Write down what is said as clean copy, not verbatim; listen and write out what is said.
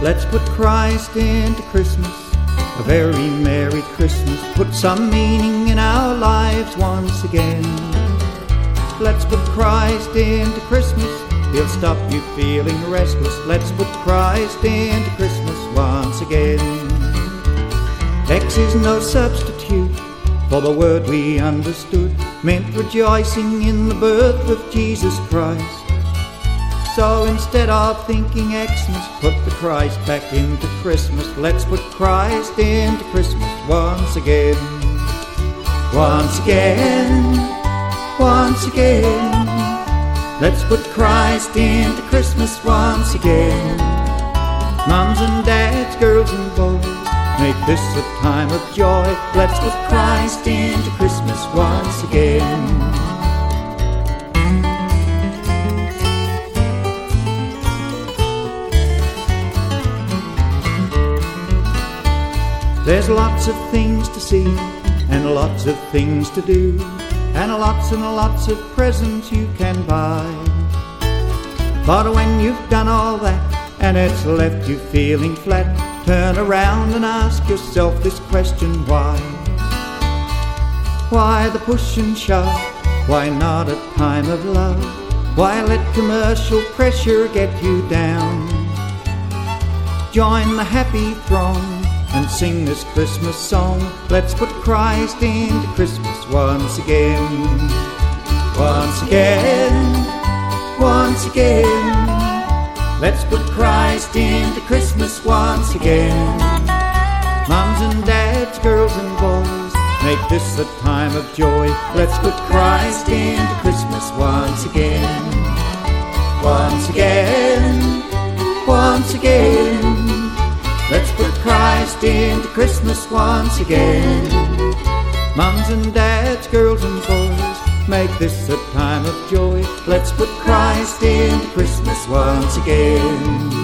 Let's put Christ into Christmas, a very Merry Christmas. Put some meaning in our lives once again. Let's put Christ into Christmas, he'll stop you feeling restless. Let's put Christ into Christmas once again. X is no substitute for the word we understood, meant rejoicing in the birth of Jesus Christ. So instead of thinking Xmas, put the Christ back into Christmas. Let's put Christ into Christmas once again. Once again, once again. Let's put Christ into Christmas once again. Mums and dads, girls and boys, make this a time of joy. Let's put Christ into Christmas once again. There's lots of things to see, and lots of things to do, and lots of presents you can buy. But when you've done all that, and it's left you feeling flat, turn around and ask yourself this question: why? Why the push and shove? Why not a time of love? Why let commercial pressure get you down? Join the happy throng and sing this Christmas song. Let's put Christ into Christmas once again. Once again, once again. Let's put Christ into Christmas once again. Mums and dads, girls and boys, make this a time of joy. Let's put Christ into Christmas once again. Once again, once again. Let's put Christ into Christmas once again. Mums and dads, girls and boys, make this a time of joy. Let's put Christ into Christmas once again.